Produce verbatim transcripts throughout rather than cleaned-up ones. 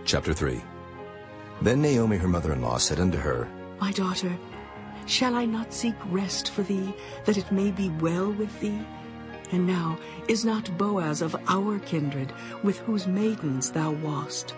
Chapter three. Then Naomi her mother-in-law said unto her, My daughter, shall I not seek rest for thee, that it may be well with thee? And now is not Boaz of our kindred, with whose maidens thou wast?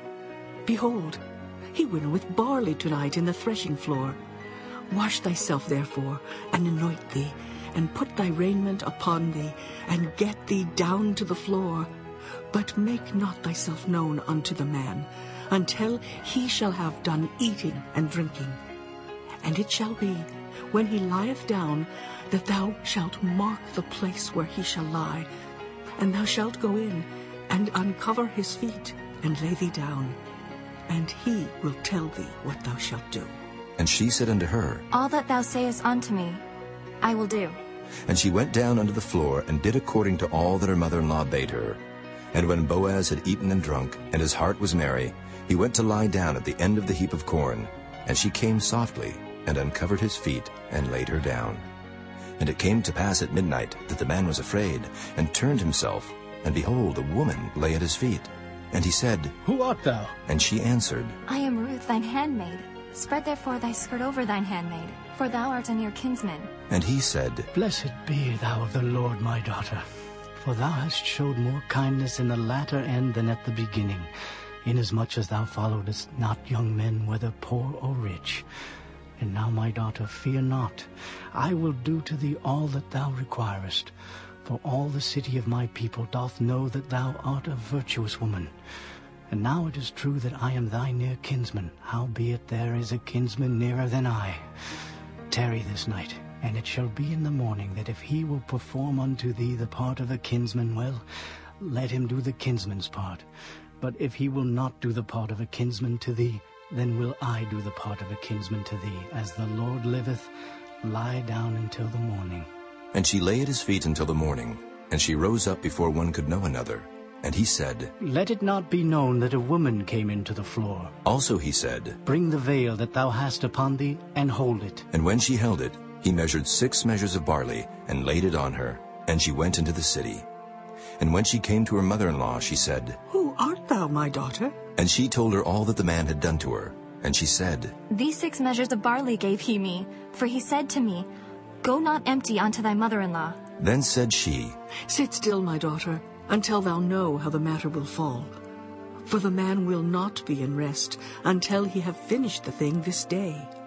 Behold, he winnoweth barley tonight in the threshing floor. Wash thyself therefore, and anoint thee, and put thy raiment upon thee, and get thee down to the floor. But make not thyself known unto the man, until he shall have done eating and drinking. And it shall be, when he lieth down, that thou shalt mark the place where he shall lie, and thou shalt go in, and uncover his feet, and lay thee down, and he will tell thee what thou shalt do. And she said unto her, All that thou sayest unto me, I will do. And she went down unto the floor, and did according to all that her mother-in-law bade her. And when Boaz had eaten and drunk, and his heart was merry, he went to lie down at the end of the heap of corn. And she came softly, and uncovered his feet, and laid her down. And it came to pass at midnight that the man was afraid, and turned himself, and behold, a woman lay at his feet. And he said, Who art thou? And she answered, I am Ruth thine handmaid. Spread therefore thy skirt over thine handmaid, for thou art a near kinsman. And he said, Blessed be thou of the Lord, my daughter, for thou hast showed more kindness in the latter end than at the beginning, inasmuch as thou followedst not young men, whether poor or rich. And now, my daughter, fear not. I will do to thee all that thou requirest. For all the city of my people doth know that thou art a virtuous woman. And now it is true that I am thy near kinsman, howbeit there is a kinsman nearer than I. Tarry this night, and it shall be in the morning, that if he will perform unto thee the part of a kinsman, well, let him do the kinsman's part. But if he will not do the part of a kinsman to thee, then will I do the part of a kinsman to thee. As the Lord liveth, lie down until the morning. And she lay at his feet until the morning. And she rose up before one could know another. And he said, Let it not be known that a woman came into the floor. Also he said, Bring the veil that thou hast upon thee, and hold it. And when she held it, he measured six measures of barley, and laid it on her. And she went into the city. And when she came to her mother-in-law, she said, Who art thou, my daughter? And she told her all that the man had done to her. And she said, These six measures of barley gave he me, for he said to me, Go not empty unto thy mother-in-law. Then said she, Sit still, my daughter, until thou know how the matter will fall. For the man will not be in rest until he have finished the thing this day.